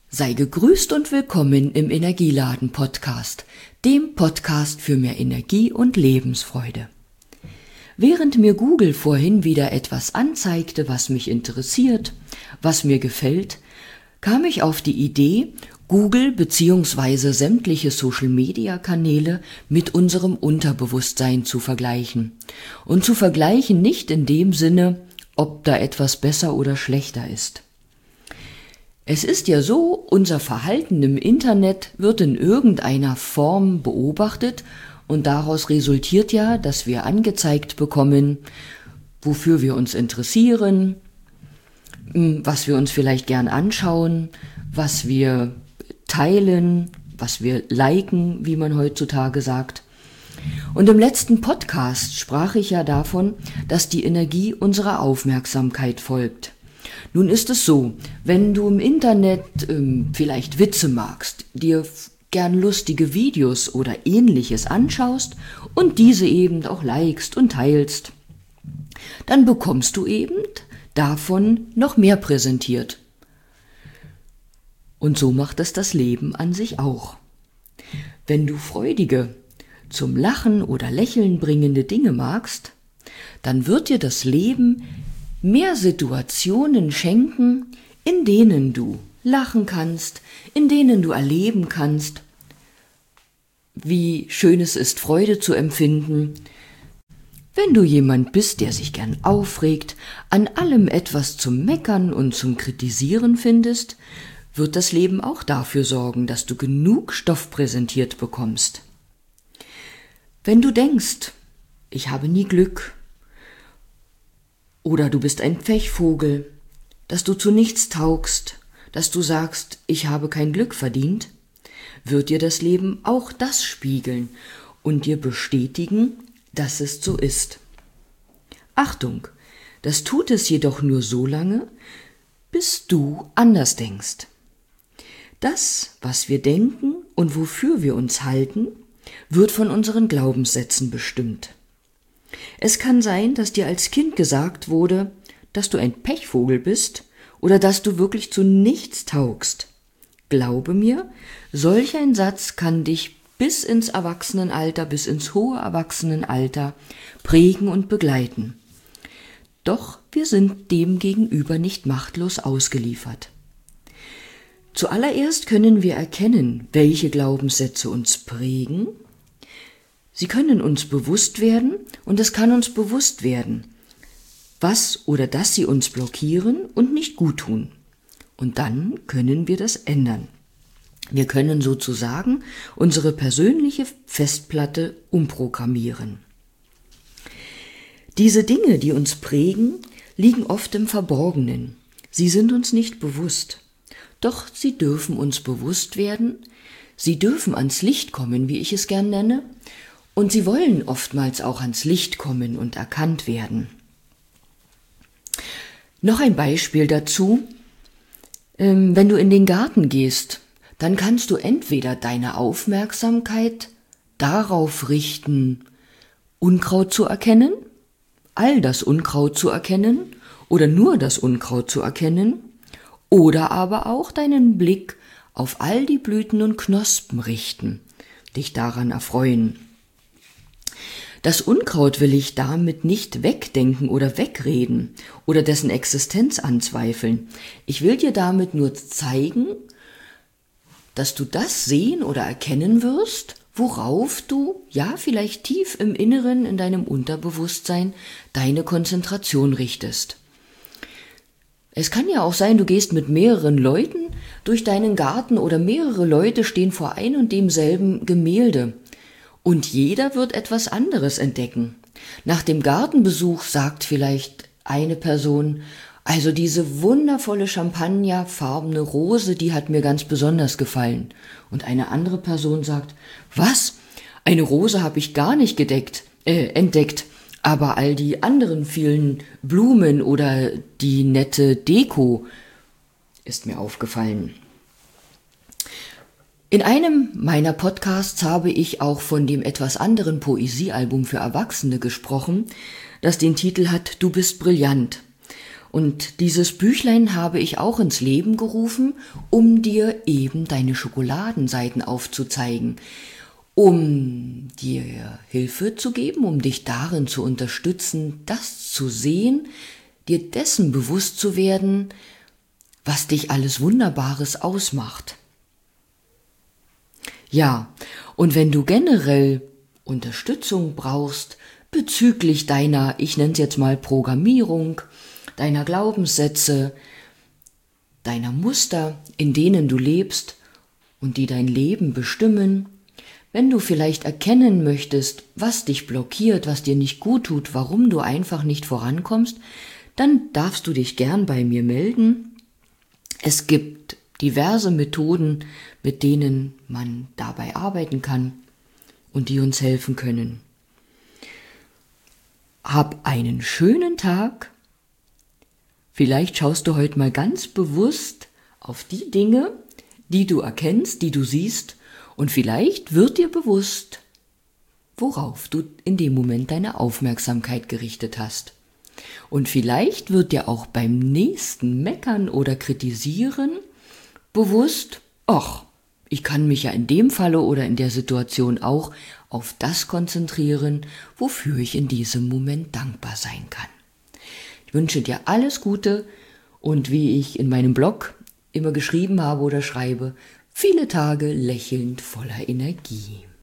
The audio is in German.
Sei gegrüßt und willkommen im Energieladen-Podcast, dem Podcast für mehr Energie und Lebensfreude. Während mir Google vorhin wieder etwas anzeigte, was mich interessiert, was mir gefällt, kam ich auf die Idee, Google bzw. sämtliche Social-Media-Kanäle mit unserem Unterbewusstsein zu vergleichen. Und zu vergleichen nicht in dem Sinne, ob da etwas besser oder schlechter ist. Es ist ja so, unser Verhalten im Internet wird in irgendeiner Form beobachtet und daraus resultiert ja, dass wir angezeigt bekommen, wofür wir uns interessieren, was wir uns vielleicht gern anschauen, was wir teilen, was wir liken, wie man heutzutage sagt. Und im letzten Podcast sprach ich ja davon, dass die Energie unserer Aufmerksamkeit folgt. Nun ist es so, wenn du im Internet vielleicht Witze magst, dir gern lustige Videos oder Ähnliches anschaust und diese eben auch likest und teilst, dann bekommst du eben davon noch mehr präsentiert. Und so macht es das Leben an sich auch. Wenn du freudige, zum Lachen oder Lächeln bringende Dinge magst, dann wird dir das Leben mehr Situationen schenken, in denen du lachen kannst, in denen du erleben kannst, wie schön es ist, Freude zu empfinden. Wenn du jemand bist, der sich gern aufregt, an allem etwas zum Meckern und zum Kritisieren findest, wird das Leben auch dafür sorgen, dass du genug Stoff präsentiert bekommst. Wenn du denkst, ich habe nie Glück, oder du bist ein Pechvogel, dass du zu nichts taugst, dass du sagst, ich habe kein Glück verdient, wird dir das Leben auch das spiegeln und dir bestätigen, dass es so ist. Achtung, das tut es jedoch nur so lange, bis du anders denkst. Das, was wir denken und wofür wir uns halten, wird von unseren Glaubenssätzen bestimmt. Es kann sein, dass dir als Kind gesagt wurde, dass du ein Pechvogel bist oder dass du wirklich zu nichts taugst. Glaube mir, solch ein Satz kann dich bis ins Erwachsenenalter, bis ins hohe Erwachsenenalter prägen und begleiten. Doch wir sind dem gegenüber nicht machtlos ausgeliefert. Zuallererst können wir erkennen, welche Glaubenssätze uns prägen. Sie können uns bewusst werden und es kann uns bewusst werden, was oder dass sie uns blockieren und nicht gut tun. Und dann können wir das ändern. Wir können sozusagen unsere persönliche Festplatte umprogrammieren. Diese Dinge, die uns prägen, liegen oft im Verborgenen. Sie sind uns nicht bewusst. Doch sie dürfen uns bewusst werden. Sie dürfen ans Licht kommen, wie ich es gern nenne. Und sie wollen oftmals auch ans Licht kommen und erkannt werden. Noch ein Beispiel dazu. Wenn du in den Garten gehst, dann kannst du entweder deine Aufmerksamkeit darauf richten, Unkraut zu erkennen, all das Unkraut zu erkennen oder nur das Unkraut zu erkennen, oder aber auch deinen Blick auf all die Blüten und Knospen richten, dich daran erfreuen. Das Unkraut will ich damit nicht wegdenken oder wegreden oder dessen Existenz anzweifeln. Ich will dir damit nur zeigen, dass du das sehen oder erkennen wirst, worauf du, ja vielleicht tief im Inneren in deinem Unterbewusstsein, deine Konzentration richtest. Es kann ja auch sein, du gehst mit mehreren Leuten durch deinen Garten oder mehrere Leute stehen vor ein und demselben Gemälde. Und jeder wird etwas anderes entdecken. Nach dem Gartenbesuch sagt vielleicht eine Person, also diese wundervolle champagnerfarbene Rose, die hat mir ganz besonders gefallen. Und eine andere Person sagt, was? Eine Rose habe ich gar nicht entdeckt, aber all die anderen vielen Blumen oder die nette Deko ist mir aufgefallen. In einem meiner Podcasts habe ich auch von dem etwas anderen Poesiealbum für Erwachsene gesprochen, das den Titel hat Du bist brillant. Und dieses Büchlein habe ich auch ins Leben gerufen, um dir eben deine Schokoladenseiten aufzuzeigen, um dir Hilfe zu geben, um dich darin zu unterstützen, das zu sehen, dir dessen bewusst zu werden, was dich alles Wunderbares ausmacht. Ja, und wenn du generell Unterstützung brauchst bezüglich deiner, ich nenne es jetzt mal Programmierung, deiner Glaubenssätze, deiner Muster, in denen du lebst und die dein Leben bestimmen, wenn du vielleicht erkennen möchtest, was dich blockiert, was dir nicht gut tut, warum du einfach nicht vorankommst, dann darfst du dich gern bei mir melden. Es gibt diverse Methoden, mit denen man dabei arbeiten kann und die uns helfen können. Hab einen schönen Tag. Vielleicht schaust du heute mal ganz bewusst auf die Dinge, die du erkennst, die du siehst, und vielleicht wird dir bewusst, worauf du in dem Moment deine Aufmerksamkeit gerichtet hast. Und vielleicht wird dir auch beim nächsten Meckern oder Kritisieren bewusst, ach, ich kann mich ja in dem Falle oder in der Situation auch auf das konzentrieren, wofür ich in diesem Moment dankbar sein kann. Ich wünsche dir alles Gute und wie ich in meinem Blog immer geschrieben habe oder schreibe, viele Tage lächelnd voller Energie.